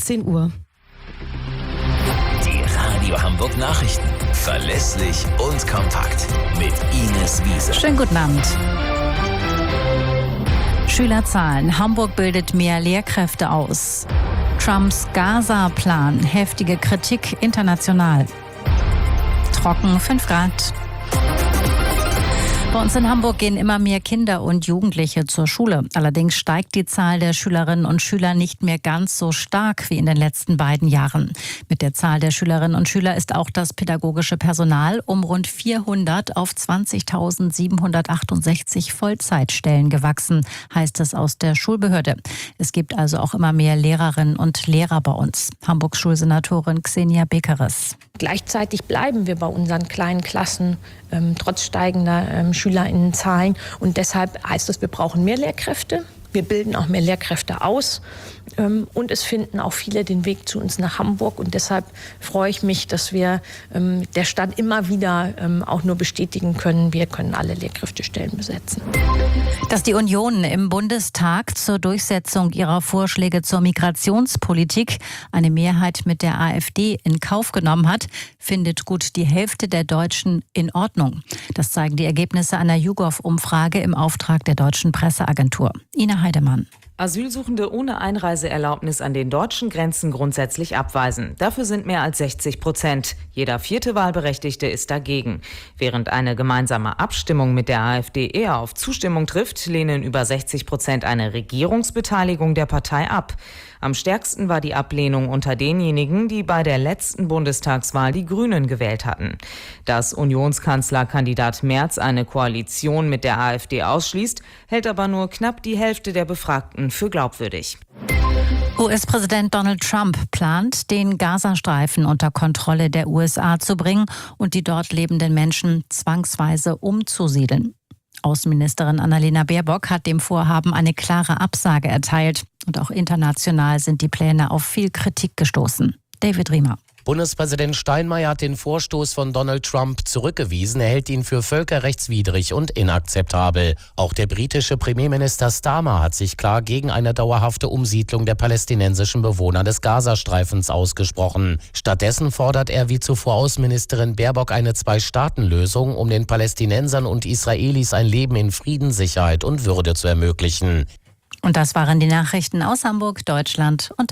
16 Uhr. Die Radio Hamburg Nachrichten. Verlässlich und kompakt. Mit Ines Wiese. Schönen guten Abend. Schülerzahlen. Hamburg bildet mehr Lehrkräfte aus. Trumps Gaza-Plan. Heftige Kritik international. Trocken 5 Grad. Bei uns in Hamburg gehen immer mehr Kinder und Jugendliche zur Schule. Allerdings steigt die Zahl der Schülerinnen und Schüler nicht mehr ganz so stark wie in den letzten beiden Jahren. Mit der Zahl der Schülerinnen und Schüler ist auch das pädagogische Personal um rund 400 auf 20.768 Vollzeitstellen gewachsen, heißt es aus der Schulbehörde. Es gibt also auch immer mehr Lehrerinnen und Lehrer bei uns. Hamburgs Schulsenatorin Xenia Bekeres. Gleichzeitig bleiben wir bei unseren kleinen Klassen trotz steigender SchülerInnenzahlen. Und deshalb heißt es, wir brauchen mehr Lehrkräfte. Wir bilden auch mehr Lehrkräfte aus. Und es finden auch viele den Weg zu uns nach Hamburg. Und deshalb freue ich mich, dass wir der Stadt immer wieder auch nur bestätigen können, wir können alle Lehrkräftestellen besetzen. Dass die Union im Bundestag zur Durchsetzung ihrer Vorschläge zur Migrationspolitik eine Mehrheit mit der AfD in Kauf genommen hat, findet gut die Hälfte der Deutschen in Ordnung. Das zeigen die Ergebnisse einer YouGov-Umfrage im Auftrag der Deutschen Presseagentur. Ina Heidemann. Asylsuchende ohne Einreiseerlaubnis an den deutschen Grenzen grundsätzlich abweisen. Dafür sind mehr als 60%. Jeder 4. Wahlberechtigte ist dagegen. Während eine gemeinsame Abstimmung mit der AfD eher auf Zustimmung trifft, lehnen über 60% eine Regierungsbeteiligung der Partei ab. Am stärksten war die Ablehnung unter denjenigen, die bei der letzten Bundestagswahl die Grünen gewählt hatten. Dass Unionskanzlerkandidat Merz eine Koalition mit der AfD ausschließt, hält aber nur knapp die Hälfte der Befragten für glaubwürdig. US-Präsident Donald Trump plant, den Gazastreifen unter Kontrolle der USA zu bringen und die dort lebenden Menschen zwangsweise umzusiedeln. Außenministerin Annalena Baerbock hat dem Vorhaben eine klare Absage erteilt. Und auch international sind die Pläne auf viel Kritik gestoßen. David Riemer. Bundespräsident Steinmeier hat den Vorstoß von Donald Trump zurückgewiesen. Er hält ihn für völkerrechtswidrig und inakzeptabel. Auch der britische Premierminister Starmer hat sich klar gegen eine dauerhafte Umsiedlung der palästinensischen Bewohner des Gazastreifens ausgesprochen. Stattdessen fordert er wie zuvor Außenministerin Baerbock eine Zwei-Staaten-Lösung, um den Palästinensern und Israelis ein Leben in Frieden, Sicherheit und Würde zu ermöglichen. Und das waren die Nachrichten aus Hamburg, Deutschland und